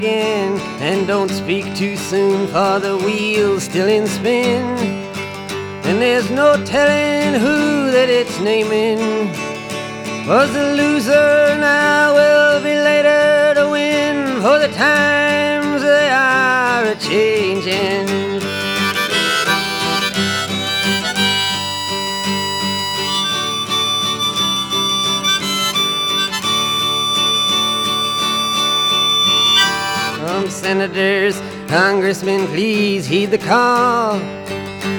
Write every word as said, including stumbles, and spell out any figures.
And don't speak too soon, for the wheel's still in spin, and there's no telling who that it's naming. Was the loser now will be later to win, for the times they are a-changing. Senators, congressmen, please heed the call.